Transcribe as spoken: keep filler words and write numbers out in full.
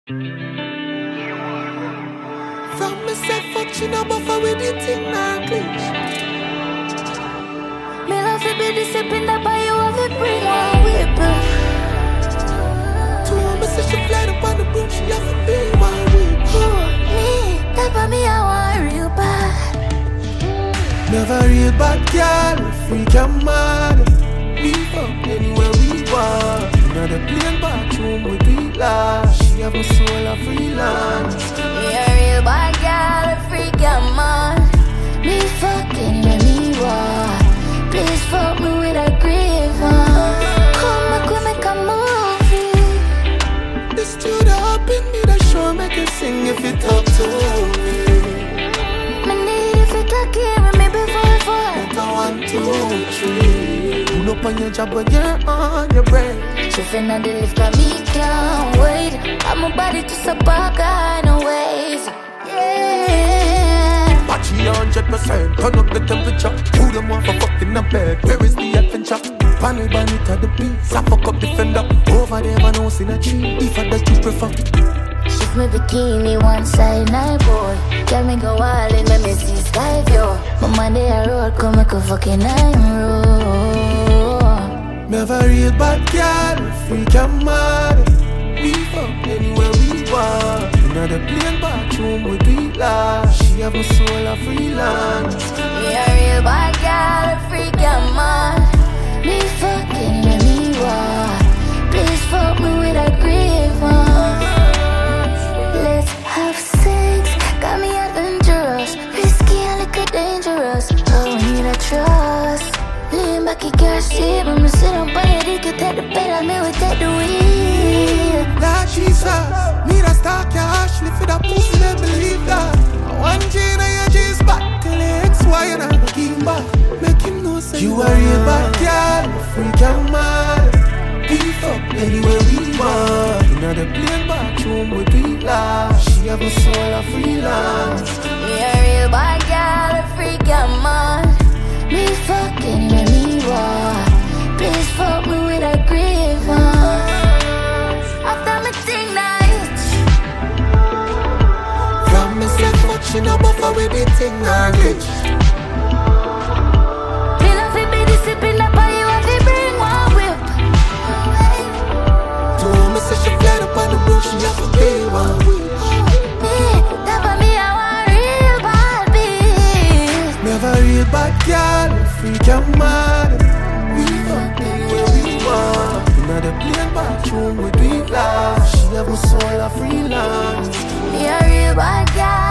From myself, fuck she no buffer with the thing now, glitch. Me love to be disciplined up by you have to bring one whip. Two women say she fly up on the broom, she have to be one whip. Oh, me, that for me I want real bad. Never real bad girl, freak and mad. We fuck anywhere we want. Inna the plain bathroom we do it last. She have a soul of freelance. Me a real bad girl, a freak and mad. Me fuck anywhere me want. Please fuck me with a grave on. Come back we make a movie. The studio up in me, the show make you sing if you talk to me. Me need if it like it with me before four. But I one, two, three. Pull up on your job when you're on your break. She finna the lift cause me can't wait. I'm a body to support kind of ways. Yeah. Patchy one hundred percent, turn up the temperature. Who them want for fucking a bed? Where is the adventure? Panel bandit at the beats, I fuck up the fender. Over there, man, house in a tree. If I that you prefer. Shift me bikini one side, night boy. Tell me go all in, let me see sky view. Mama they a road, come make a fucking nine roll. Never real bad girl, freak and mad. We fuck anywhere we want. Inna the plain bathroom we do it last. She have a soul of freelance. Me a real bad girl, a freak and mad. Me fuck anywhere me want. Please fuck me with a grave on. Let's have sex, got me adventurous. Risky and little dangerous. Oh, we need a trust. Lean back, you can't see. When me sit on by your dick, you take the pedal, me we take the wheel. Lord Jesus, need a star cash. Live for that pussy, they believe that. One G in your G's back. Tell the X Y and I go give him back. Make him know say you a real bad girl, freak and mad. We fuck anywhere we want. Inna the plain bathroom we do it last. She have a soul of freelance. Me a real bad girl, a freak and mad. Me fuck anywhere me want. Please fuck me with a grave on. After me think night. From me say fuck she no buffer with the thing now, glitch. Me love to be disciplined up by you have to bring one whip. Two women say she fly up on the broom, she have to pay one week. Me, that for me I want real bad bitch. Never real bad girl, freak and mad. We fuck anywhere we want. Inna the plain bathroom we do it last. She have a soul of freelance. Me a real bad girl.